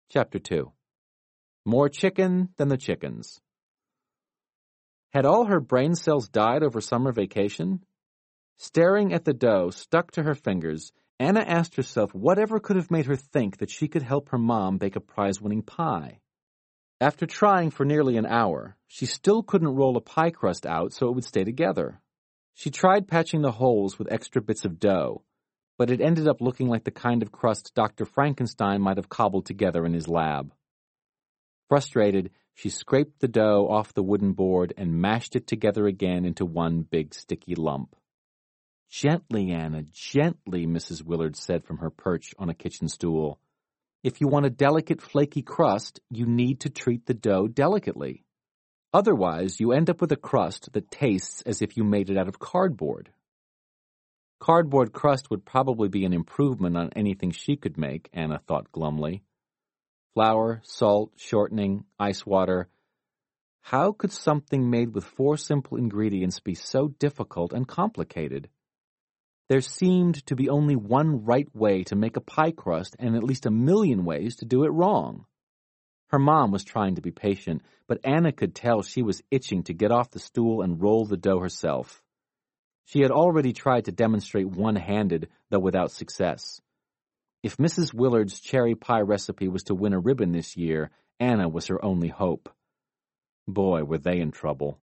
Chapter 2. More chicken than the chickens. Had all her brain cells died over summer vacation? Staring at the dough stuck to her fingers, Anna asked herself whatever could have made her think that she could help her mom bake a prize-winning pie. After trying for nearly an hour, she still couldn't roll a pie crust out so it would stay together. She tried patching the holes with extra bits of dough, but it ended up looking like the kind of crust Dr. Frankenstein might have cobbled together in his lab. Frustrated, she scraped the dough off the wooden board and mashed it together again into one big sticky lump. "Gently, Anna, gently," Mrs. Willard said from her perch on a kitchen stool. "If you want a delicate, flaky crust, you need to treat the dough delicately. Otherwise, you end up with a crust that tastes as if you made it out of cardboard." Cardboard crust would probably be an improvement on anything she could make, Anna thought glumly. Flour, salt, shortening, ice water. How could something made with 4 simple ingredients be so difficult and complicated? There seemed to be only one right way to make a pie crust and at least 1,000,000 ways to do it wrong. Her mom was trying to be patient, but Anna could tell she was itching to get off the stool and roll the dough herself. She had already tried to demonstrate one-handed, though without success. If Mrs. Willard's cherry pie recipe was to win a ribbon this year, Anna was her only hope. Boy, were they in trouble.